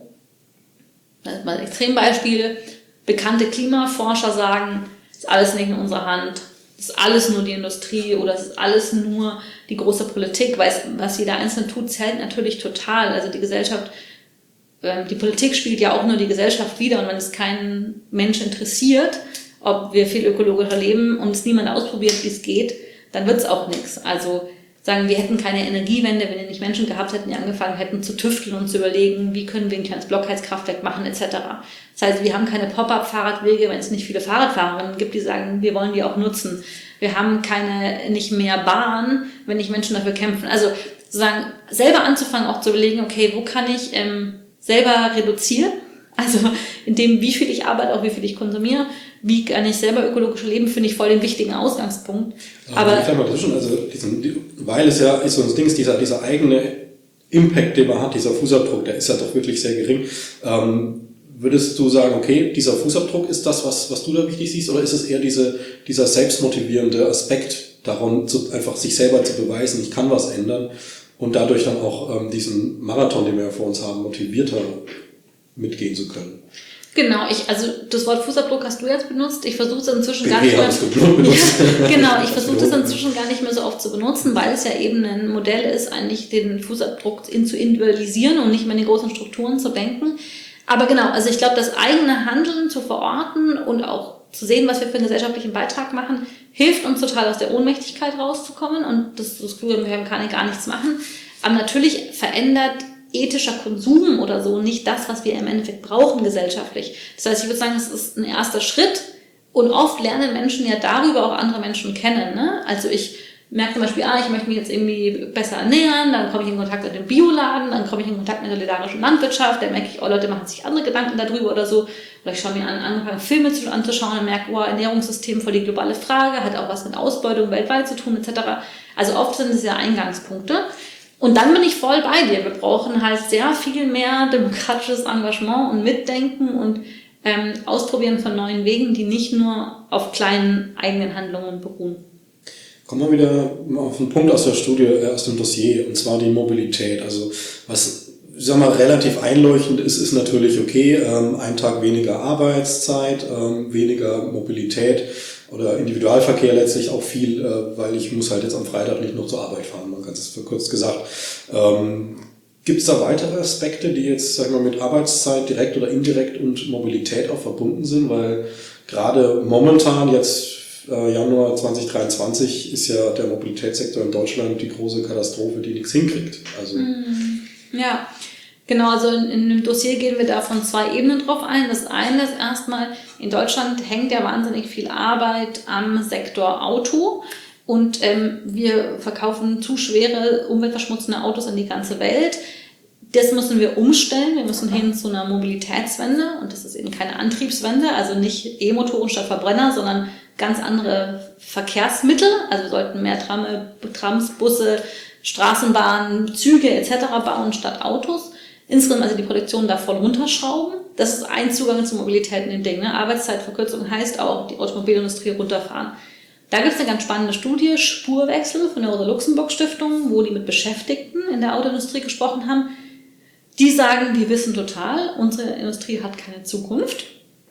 das ist mal ein Extrembeispiel, bekannte Klimaforscher sagen, das ist alles nicht in unserer Hand, das ist alles nur die Industrie oder es ist alles nur die große Politik, weil es, was jeder Einzelne tut, zählt natürlich total. Also die Gesellschaft, die Politik spiegelt ja auch nur die Gesellschaft wider und wenn es keinen Mensch interessiert, ob wir viel ökologischer leben und es niemand ausprobiert, wie es geht, dann wird es auch nichts. Also sagen, wir hätten keine Energiewende, wenn wir nicht Menschen gehabt hätten, die angefangen hätten zu tüfteln und zu überlegen, wie können wir ein kleines Blockheizkraftwerk machen et cetera. Das heißt, wir haben keine Pop-up-Fahrradwege, wenn es nicht viele Fahrradfahrerinnen gibt, die sagen, wir wollen die auch nutzen. Wir haben keine, nicht mehr Bahn, wenn nicht Menschen dafür kämpfen. Also sozusagen selber anzufangen, auch zu überlegen, okay, wo kann ich ähm, selber reduzieren? Also in dem, wie viel ich arbeite, auch wie viel ich konsumiere, wie kann ich selber ökologisch leben, finde ich voll den wichtigen Ausgangspunkt. Aber ich mal, das ist schon, also diesen, weil es ja ist so ein Ding, dieser, dieser eigene Impact, den man hat, dieser Fußabdruck, der ist ja doch wirklich sehr gering. Ähm, würdest du sagen, okay, dieser Fußabdruck ist das, was, was du da wichtig siehst, oder ist es eher diese, dieser selbstmotivierende Aspekt daran, zu, einfach sich selber zu beweisen, ich kann was ändern und dadurch dann auch ähm, diesen Marathon, den wir ja vor uns haben, motivierter mitgehen zu können? Genau, ich, also das Wort Fußabdruck hast du jetzt benutzt. Ich versuche es inzwischen gar B W nicht mehr. Ja, genau, ich versuche es inzwischen gar nicht mehr so oft zu benutzen, weil es ja eben ein Modell ist, eigentlich den Fußabdruck in, zu individualisieren und nicht mehr in die großen Strukturen zu denken. Aber genau, also ich glaube, das eigene Handeln zu verorten und auch zu sehen, was wir für einen gesellschaftlichen Beitrag machen, hilft uns total aus der Ohnmächtigkeit rauszukommen und das, das Gefühl, wir können gar nichts machen. Aber natürlich verändert ethischer Konsum oder so nicht das, was wir im Endeffekt brauchen gesellschaftlich. Das heißt, ich würde sagen, es ist ein erster Schritt und oft lernen Menschen ja darüber auch andere Menschen kennen. Ne? Also ich merke zum Beispiel, ah, ich möchte mich jetzt irgendwie besser ernähren, dann komme ich in Kontakt mit dem Bioladen, dann komme ich in Kontakt mit der solidarischen Landwirtschaft, dann merke ich, oh, Leute machen sich andere Gedanken darüber oder so. Oder ich schaue mir an, angefangen Filme zu, anzuschauen und merke, oh, Ernährungssystem voll die globale Frage, hat auch was mit Ausbeutung weltweit zu tun et cetera. Also oft sind es ja Eingangspunkte. Und dann bin ich voll bei dir. Wir brauchen halt sehr viel mehr demokratisches Engagement und Mitdenken und ähm, Ausprobieren von neuen Wegen, die nicht nur auf kleinen eigenen Handlungen beruhen. Kommen wir wieder auf einen Punkt aus der Studie, äh, aus dem Dossier, und zwar die Mobilität. Also was, ich sag mal, relativ einleuchtend ist, ist natürlich, okay, ähm, ein Tag weniger Arbeitszeit, ähm, weniger Mobilität oder Individualverkehr letztlich auch viel, äh, weil ich muss halt jetzt am Freitag nicht noch zur Arbeit fahren, man kann es verkürzt gesagt. Ähm, Gibt es da weitere Aspekte, die jetzt, sag ich mal, mit Arbeitszeit direkt oder indirekt und Mobilität auch verbunden sind? Weil gerade momentan jetzt äh, Januar zwanzig dreiundzwanzig ist ja der Mobilitätssektor in Deutschland die große Katastrophe, die nichts hinkriegt. Also ja, genau, also in, in dem Dossier gehen wir da von zwei Ebenen drauf ein. Das eine ist erstmal, in Deutschland hängt ja wahnsinnig viel Arbeit am Sektor Auto. Und ähm, wir verkaufen zu schwere, umweltverschmutzende Autos in die ganze Welt. Das müssen wir umstellen. Wir müssen hin zu einer Mobilitätswende. Und das ist eben keine Antriebswende, also nicht E-Motoren statt Verbrenner, sondern ganz andere Verkehrsmittel. Also wir sollten mehr Trame, Trams, Busse, Straßenbahnen, Züge et cetera bauen statt Autos. Insgesamt also die Produktion da voll runterschrauben. Das ist ein Zugang zur Mobilität in dem Ding. Ne? Arbeitszeitverkürzung heißt auch, die Automobilindustrie runterfahren. Da gibt es eine ganz spannende Studie, Spurwechsel von der Rosa-Luxemburg-Stiftung, wo die mit Beschäftigten in der Autoindustrie gesprochen haben. Die sagen, die wissen total, unsere Industrie hat keine Zukunft.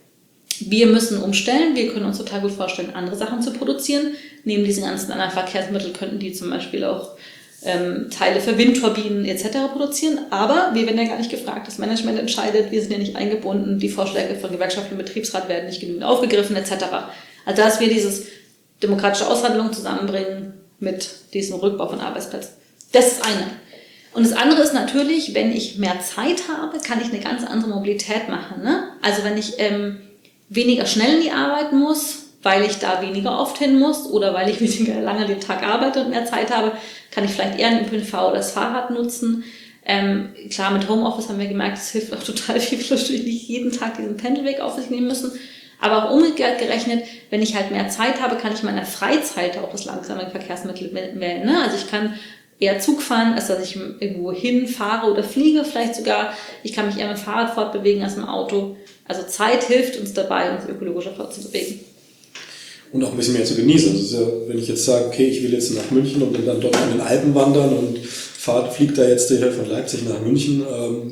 Wir müssen umstellen, wir können uns total gut vorstellen, andere Sachen zu produzieren. Neben diesen ganzen anderen Verkehrsmitteln könnten die zum Beispiel auch ähm, Teile für Windturbinen et cetera produzieren. Aber wir werden ja gar nicht gefragt, das Management entscheidet, wir sind ja nicht eingebunden, die Vorschläge von Gewerkschaften und Betriebsrat werden nicht genügend aufgegriffen et cetera. Also dass wir dieses demokratische Aushandlung zusammenbringen mit diesem Rückbau von Arbeitsplätzen. Das ist eine. Und das andere ist natürlich, wenn ich mehr Zeit habe, kann ich eine ganz andere Mobilität machen. Ne? Also wenn ich ähm, weniger schnell in die Arbeit muss, weil ich da weniger oft hin muss oder weil ich weniger lange den Tag arbeite und mehr Zeit habe, kann ich vielleicht eher den Ö P N V oder das Fahrrad nutzen. Ähm, klar, mit Homeoffice haben wir gemerkt, es hilft auch total viel, weil wir natürlich nicht jeden Tag diesen Pendelweg auf sich nehmen müssen. Aber auch umgekehrt gerechnet, wenn ich halt mehr Zeit habe, kann ich in meiner Freizeit auch das langsame Verkehrsmittel wählen. Ne? Also ich kann eher Zug fahren, als dass ich irgendwo hinfahre oder fliege vielleicht sogar. Ich kann mich eher mit dem Fahrrad fortbewegen als mit dem Auto. Also Zeit hilft uns dabei, uns ökologischer fortzubewegen. Und auch ein bisschen mehr zu genießen. Also ja, wenn ich jetzt sage, okay, ich will jetzt nach München und dann dort an den Alpen wandern und fahrt, fliegt da jetzt von Leipzig nach München.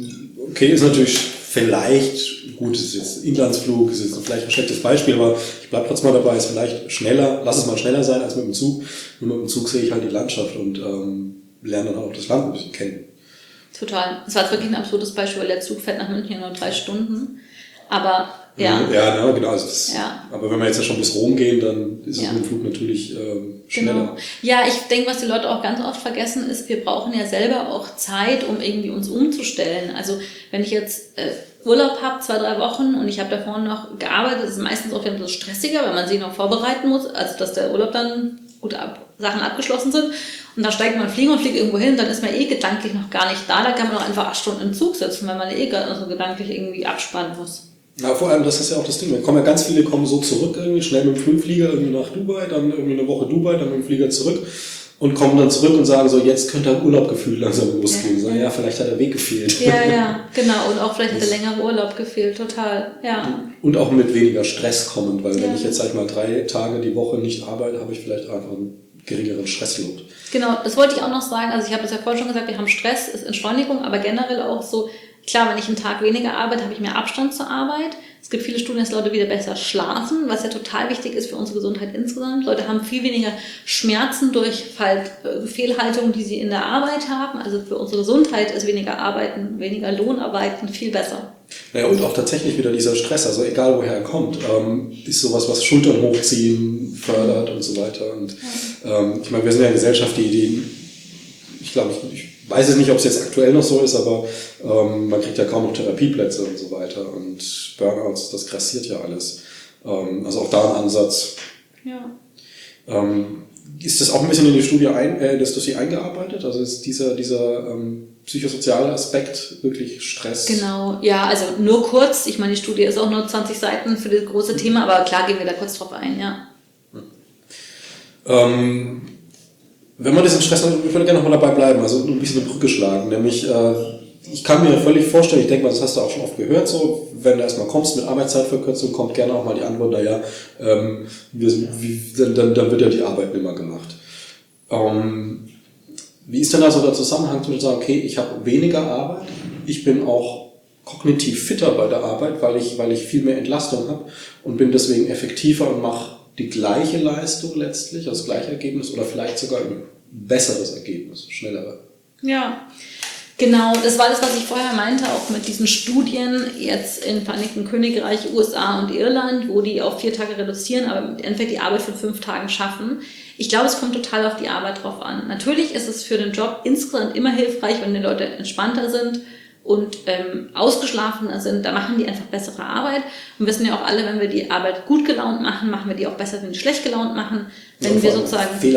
Okay, ist natürlich vielleicht, gut, es ist jetzt Inlandsflug, es ist vielleicht ein schlechtes Beispiel, aber ich bleibe trotzdem mal dabei, ist vielleicht schneller, lass es mal schneller sein als mit dem Zug. Nur mit dem Zug sehe ich halt die Landschaft und ähm, lerne dann auch das Land ein bisschen kennen. Total. Es war jetzt wirklich ein absurdes Beispiel, weil der Zug fährt nach München nur drei Stunden. Aber ja. Ja, ja genau. Also das, ja. Aber wenn wir jetzt ja schon bis Rom gehen, dann ist es ja. mit dem Flug natürlich ähm, schneller. Genau. Ja, ich denke, was die Leute auch ganz oft vergessen, ist, wir brauchen ja selber auch Zeit, um irgendwie uns umzustellen. Also wenn ich jetzt äh, Urlaub habe, zwei, drei Wochen und ich habe davor noch gearbeitet, ist es meistens auch wieder ein bisschen stressiger, weil man sich noch vorbereiten muss, also dass der Urlaub dann gut ab, Sachen abgeschlossen sind. Und da steigt man fliegen und fliegt irgendwo hin, dann ist man eh gedanklich noch gar nicht da, da kann man auch einfach acht Stunden im Zug sitzen, weil man eh also gedanklich irgendwie abspannen muss. Ja, vor allem, das ist ja auch das Ding. Wir kommen ja ganz viele kommen so zurück irgendwie, schnell mit dem Flugflieger irgendwie nach Dubai, dann irgendwie eine Woche Dubai, dann mit dem Flieger zurück und kommen dann zurück und sagen so, jetzt könnte ein Urlaubgefühl langsam losgehen. Ja, so, ja, vielleicht hat der Weg gefehlt. Ja, ja, genau. Und auch vielleicht hat der längere Urlaub gefehlt, total. Ja. Und auch mit weniger Stress kommend, weil ja. wenn ich jetzt sag ich mal drei Tage die Woche nicht arbeite, habe ich vielleicht einfach einen geringeren Stressload. Genau, das wollte ich auch noch sagen. Also ich habe das ja vorhin schon gesagt, wir haben Stress, ist Entschleunigung, aber generell auch so, klar, wenn ich einen Tag weniger arbeite, habe ich mehr Abstand zur Arbeit. Es gibt viele Studien, dass Leute wieder besser schlafen, was ja total wichtig ist für unsere Gesundheit insgesamt. Leute haben viel weniger Schmerzen durch halt Fehlhaltungen, die sie in der Arbeit haben. Also für unsere Gesundheit ist weniger Arbeiten, weniger Lohnarbeiten viel besser. Ja, und auch tatsächlich wieder dieser Stress, also egal woher er kommt, ähm, ist sowas, was Schultern hochziehen fördert und so weiter. Und ja. ähm, ich meine, wir sind ja eine Gesellschaft, die, die ich glaube, ich, ich weiß es nicht, ob es jetzt aktuell noch so ist, aber ähm, man kriegt ja kaum noch Therapieplätze und so weiter. Und Burnouts, das grassiert ja alles. Ähm, also auch da ein Ansatz. Ja. Ähm, ist das auch ein bisschen in die Studie ein, äh, das Dossier eingearbeitet? Also ist dieser, dieser ähm, psychosoziale Aspekt wirklich Stress? Genau, ja, also nur kurz. Ich meine, die Studie ist auch nur zwanzig Seiten für das große Thema, aber klar gehen wir da kurz drauf ein, ja. Hm. Ähm, Wenn man diesen Stress hat, ich würde gerne nochmal dabei bleiben, also ein bisschen eine Brücke schlagen, nämlich äh, ich kann mir völlig vorstellen, ich denke mal, das hast du auch schon oft gehört, so, wenn du erstmal kommst mit Arbeitszeitverkürzung, kommt gerne auch mal die Antwort, naja, ähm, wir, wie, dann, dann wird ja die Arbeit nicht mehr gemacht. Ähm, wie ist denn da so der Zusammenhang zu sagen, okay, ich habe weniger Arbeit, ich bin auch kognitiv fitter bei der Arbeit, weil ich, weil ich viel mehr Entlastung habe und bin deswegen effektiver und mache die gleiche Leistung letztlich, das gleiche Ergebnis oder vielleicht sogar ein besseres Ergebnis, schnellerer. Ja, genau. Das war das, was ich vorher meinte, auch mit diesen Studien jetzt in Vereinigten Königreich, U S A und Irland, wo die auf vier Tage reduzieren, aber im Endeffekt die Arbeit von fünf Tagen schaffen. Ich glaube, es kommt total auf die Arbeit drauf an. Natürlich ist es für den Job insgesamt immer hilfreich, wenn die Leute entspannter sind und ähm, ausgeschlafener sind, da machen die einfach bessere Arbeit. Und wir wissen ja auch alle, wenn wir die Arbeit gut gelaunt machen, machen wir die auch besser, wenn wir die schlecht gelaunt machen. Wenn ja, wir sozusagen fehlerfreier.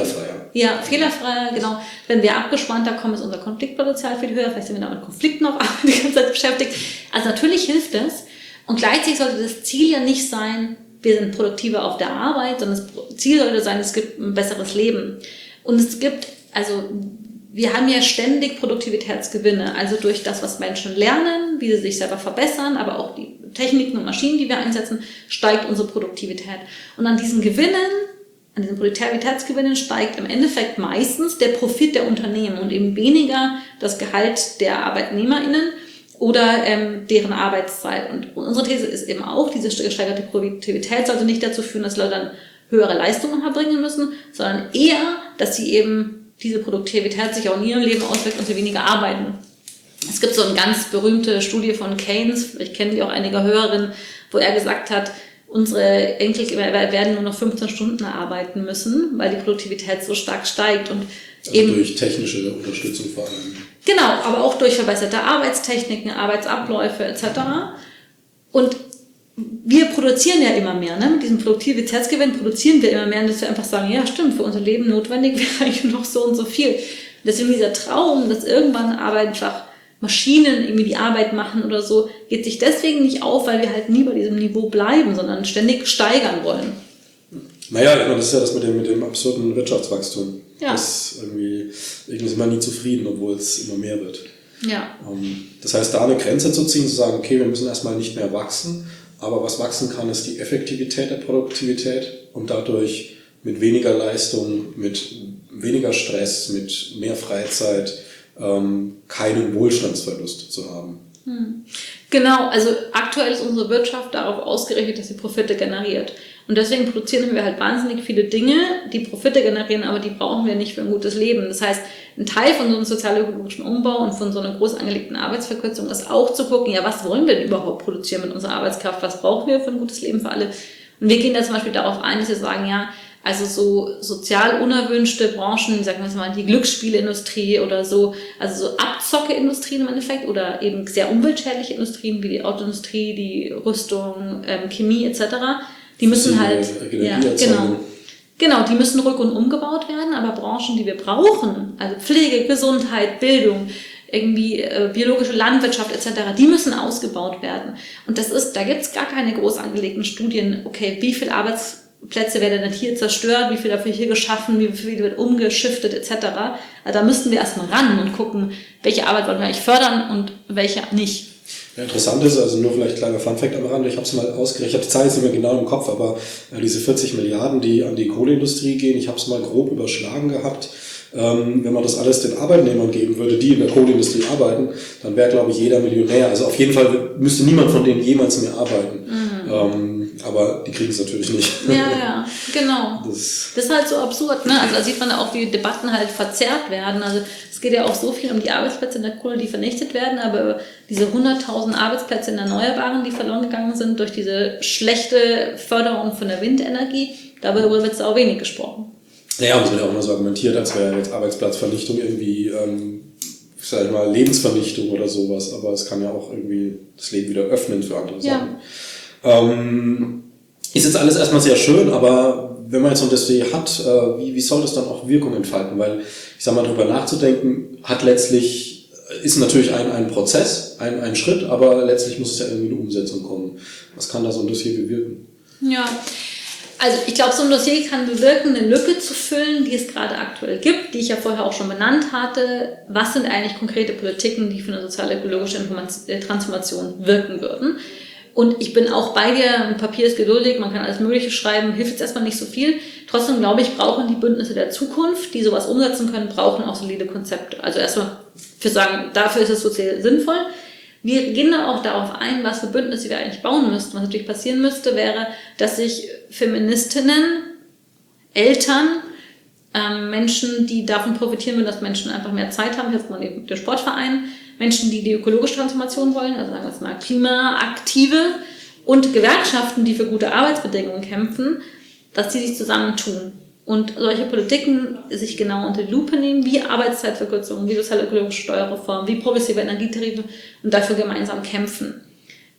Ja, fehlerfreier, genau. Wenn wir abgespannter kommen, ist unser Konfliktpotenzial viel höher. Vielleicht sind wir da mit Konflikten auf Arbeit die ganze Zeit beschäftigt. Also natürlich hilft es. Und gleichzeitig sollte das Ziel ja nicht sein, wir sind produktiver auf der Arbeit, sondern das Ziel sollte sein, es gibt ein besseres Leben. Und es gibt, also wir haben ja ständig Produktivitätsgewinne, also durch das, was Menschen lernen, wie sie sich selber verbessern, aber auch die Techniken und Maschinen, die wir einsetzen, steigt unsere Produktivität. Und an diesen Gewinnen, an diesen Produktivitätsgewinnen steigt im Endeffekt meistens der Profit der Unternehmen und eben weniger das Gehalt der ArbeitnehmerInnen oder ähm, deren Arbeitszeit. Und unsere These ist eben auch, diese gesteigerte Produktivität sollte nicht dazu führen, dass Leute dann höhere Leistungen erbringen müssen, sondern eher, dass sie eben diese Produktivität sich auch in ihrem Leben auswirkt und sie weniger arbeiten. Es gibt so eine ganz berühmte Studie von Keynes, vielleicht kennen die auch einige Hörerinnen, wo er gesagt hat, unsere Enkelkinder werden nur noch fünfzehn Stunden arbeiten müssen, weil die Produktivität so stark steigt. Und also eben durch technische Unterstützung vor allem. Genau, aber auch durch verbesserte Arbeitstechniken, Arbeitsabläufe et cetera. Und wir produzieren ja immer mehr, ne? Mit diesem Produktivitätsgewinn produzieren wir immer mehr, dass wir einfach sagen, ja stimmt, für unser Leben notwendig wäre eigentlich noch so und so viel. Deswegen dieser Traum, dass irgendwann einfach Maschinen irgendwie die Arbeit machen oder so, geht sich deswegen nicht auf, weil wir halt nie bei diesem Niveau bleiben, sondern ständig steigern wollen. Naja, ich meine, das ist ja das mit dem, mit dem absurden Wirtschaftswachstum. Ja. Das irgendwie, irgendwie sind wir nie zufrieden, obwohl es immer mehr wird. Ja. Das heißt, da eine Grenze zu ziehen, zu sagen, okay, wir müssen erstmal nicht mehr wachsen, aber was wachsen kann, ist die Effektivität der Produktivität und dadurch mit weniger Leistung, mit weniger Stress, mit mehr Freizeit ähm, keinen Wohlstandsverlust zu haben. Hm. Genau, also aktuell ist unsere Wirtschaft darauf ausgerichtet, dass sie Profite generiert. Und deswegen produzieren wir halt wahnsinnig viele Dinge, die Profite generieren, aber die brauchen wir nicht für ein gutes Leben. Das heißt, ein Teil von so einem sozial-ökologischen Umbau und von so einer groß angelegten Arbeitsverkürzung ist auch zu gucken, ja, was wollen wir denn überhaupt produzieren mit unserer Arbeitskraft? Was brauchen wir für ein gutes Leben für alle? Und wir gehen da zum Beispiel darauf ein, dass wir sagen, ja, also so sozial unerwünschte Branchen, sagen wir jetzt mal die Glücksspielindustrie oder so, also so Abzockeindustrien im Endeffekt oder eben sehr umweltschädliche Industrien wie die Autoindustrie, die Rüstung, ähm, Chemie et cetera, die müssen halt, ja, genau, genau, die müssen rück- und umgebaut werden, aber Branchen, die wir brauchen, also Pflege, Gesundheit, Bildung, irgendwie äh, biologische Landwirtschaft et cetera, die müssen ausgebaut werden. Und das ist, da gibt's gar keine groß angelegten Studien, okay, wie viel Arbeitsplätze werden denn hier zerstört, wie viel dafür hier geschaffen, wie viel wird umgeschiftet et cetera. Also da müssten wir erstmal ran und gucken, welche Arbeit wollen wir eigentlich fördern und welche nicht. Ja, interessant ist, also nur vielleicht kleiner Funfact am Rande, ich habe es mal ausgerechnet, ich habe die Zahl jetzt nicht mehr genau im Kopf, aber äh, diese vierzig Milliarden, die an die Kohleindustrie gehen, ich habe es mal grob überschlagen gehabt. Ähm, wenn man das alles den Arbeitnehmern geben würde, die in der Kohleindustrie arbeiten, dann wäre, glaube ich, jeder Millionär. Also auf jeden Fall müsste niemand von denen jemals mehr arbeiten. Mhm. Ähm, aber die kriegen es natürlich nicht. Ja, ja, genau. Das, das ist halt so absurd, ne? Also da sieht man auch, wie Debatten halt verzerrt werden. Also es geht ja auch so viel um die Arbeitsplätze in der Kohle, die vernichtet werden, aber diese hunderttausend Arbeitsplätze in Erneuerbaren, die verloren gegangen sind durch diese schlechte Förderung von der Windenergie, darüber wird es auch wenig gesprochen. Naja, und es wird ja auch immer so argumentiert, als wäre jetzt Arbeitsplatzvernichtung irgendwie, ähm, sag ich mal, Lebensvernichtung oder sowas, aber es kann ja auch irgendwie das Leben wieder öffnen für andere Sachen. Ja. Ähm, ist jetzt alles erstmal sehr schön, aber wenn man jetzt so ein Dossier hat, äh, wie, wie soll das dann auch Wirkung entfalten? Weil, ich sag mal, drüber nachzudenken, hat letztlich, ist natürlich ein, ein Prozess, ein, ein Schritt, aber letztlich muss es ja irgendwie eine Umsetzung kommen. Was kann da so ein Dossier bewirken? Ja. Also ich glaube, so ein Dossier kann bewirken, eine Lücke zu füllen, die es gerade aktuell gibt, die ich ja vorher auch schon benannt hatte. Was sind eigentlich konkrete Politiken, die für eine sozial-ökologische Transformation wirken würden? Und ich bin auch bei dir, ein Papier ist geduldig, man kann alles Mögliche schreiben, hilft jetzt erstmal nicht so viel. Trotzdem glaube ich, brauchen die Bündnisse der Zukunft, die sowas umsetzen können, brauchen auch solide Konzepte. Also erstmal für sagen, dafür ist es sozial sinnvoll. Wir gehen dann auch darauf ein, was für Bündnisse wir eigentlich bauen müssten. Was natürlich passieren müsste, wäre, dass sich Feministinnen, Eltern, ähm, Menschen, die davon profitieren würden, dass Menschen einfach mehr Zeit haben, jetzt mal der Sportverein, Menschen, die die ökologische Transformation wollen, also sagen wir jetzt mal Klimaaktive und Gewerkschaften, die für gute Arbeitsbedingungen kämpfen, dass die sich zusammentun. Und solche Politiken sich genau unter die Lupe nehmen, wie Arbeitszeitverkürzung, wie sozial-ökologische Steuerreform, wie progressive Energietarife und dafür gemeinsam kämpfen.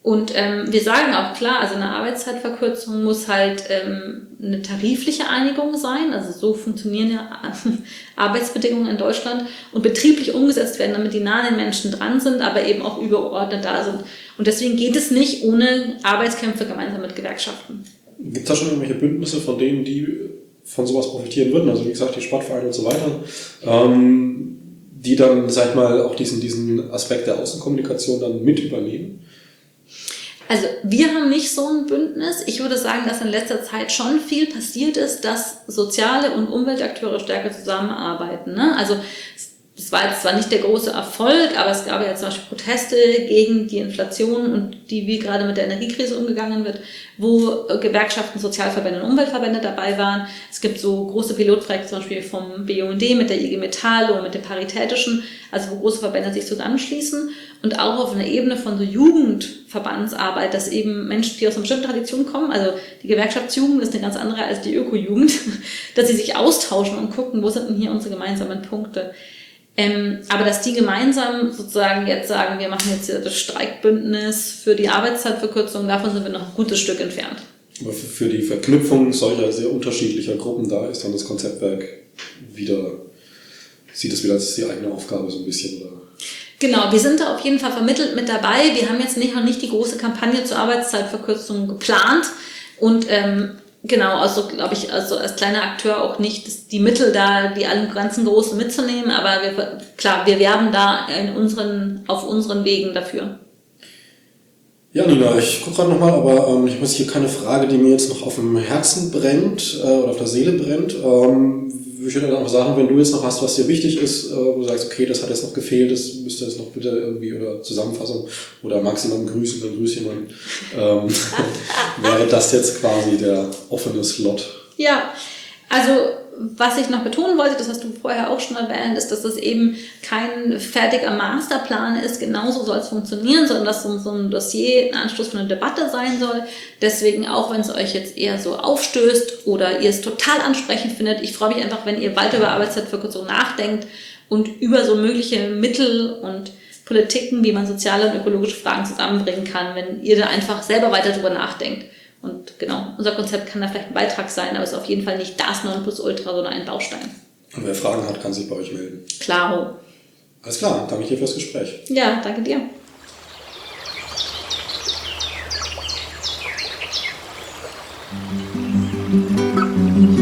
Und ähm, wir sagen auch klar, also eine Arbeitszeitverkürzung muss halt ähm, eine tarifliche Einigung sein. Also so funktionieren ja Arbeitsbedingungen in Deutschland und betrieblich umgesetzt werden, damit die nah an den Menschen dran sind, aber eben auch übergeordnet da sind. Und deswegen geht es nicht ohne Arbeitskämpfe gemeinsam mit Gewerkschaften. Gibt es da schon irgendwelche Bündnisse, von denen die von sowas profitieren würden? Also wie gesagt, die Sportvereine und so weiter, ähm, die dann, sag ich mal, auch diesen, diesen Aspekt der Außenkommunikation dann mit übernehmen? Also wir haben nicht so ein Bündnis. Ich würde sagen, dass in letzter Zeit schon viel passiert ist, dass soziale und Umweltakteure stärker zusammenarbeiten. Ne? Also es war jetzt zwar nicht der große Erfolg, aber es gab ja zum Beispiel Proteste gegen die Inflation und die, wie gerade mit der Energiekrise umgegangen wird, wo Gewerkschaften, Sozialverbände und Umweltverbände dabei waren. Es gibt so große Pilotprojekte zum Beispiel vom B U N D mit der I G Metall oder mit dem Paritätischen, also wo große Verbände sich zusammenschließen und auch auf einer Ebene von so Jugendverbandsarbeit, dass eben Menschen, die aus einer bestimmten Tradition kommen, also die Gewerkschaftsjugend ist eine ganz andere als die Ökojugend, dass sie sich austauschen und gucken, wo sind denn hier unsere gemeinsamen Punkte. Ähm, aber dass die gemeinsam sozusagen jetzt sagen, wir machen jetzt das Streikbündnis für die Arbeitszeitverkürzung, davon sind wir noch ein gutes Stück entfernt. Aber für die Verknüpfung solcher sehr unterschiedlicher Gruppen da ist dann das Konzeptwerk wieder, sieht es wieder als die eigene Aufgabe so ein bisschen, oder? Genau, wir sind da auf jeden Fall vermittelt mit dabei. Wir haben jetzt nicht, noch nicht die große Kampagne zur Arbeitszeitverkürzung geplant und ähm, genau, also glaube ich, also als kleiner Akteur auch nicht die Mittel da, die allen ganzen Großen mitzunehmen, aber wir, klar, wir werben da in unseren, auf unseren Wegen dafür. Ja, Nina, ich gucke gerade nochmal, aber ähm, ich habe jetzt hier keine Frage, die mir jetzt noch auf dem Herzen brennt äh, oder auf der Seele brennt. Ähm, ich würde dann auch sagen, wenn du jetzt noch hast, was dir wichtig ist, äh, wo du sagst, okay, das hat jetzt noch gefehlt, das müsste jetzt noch bitte irgendwie, oder Zusammenfassung, oder maximal grüßen, dann grüß jemanden, ähm, wäre das jetzt quasi der offene Slot. Ja, also was ich noch betonen wollte, das hast du vorher auch schon erwähnt, ist, dass das eben kein fertiger Masterplan ist, genauso soll es funktionieren, sondern dass so, so ein Dossier ein Anstoß für eine Debatte sein soll. Deswegen, auch wenn es euch jetzt eher so aufstößt oder ihr es total ansprechend findet, ich freue mich einfach, wenn ihr weiter über Arbeitszeitverkürzung nachdenkt und über so mögliche Mittel und Politiken, wie man soziale und ökologische Fragen zusammenbringen kann, wenn ihr da einfach selber weiter drüber nachdenkt. Und genau, unser Konzept kann da vielleicht ein Beitrag sein, aber ist auf jeden Fall nicht das Nonplusultra, sondern ein Baustein. Und wer Fragen hat, kann sich bei euch melden. Klaro. Alles klar, danke dir fürs Gespräch. Ja, danke dir. Musik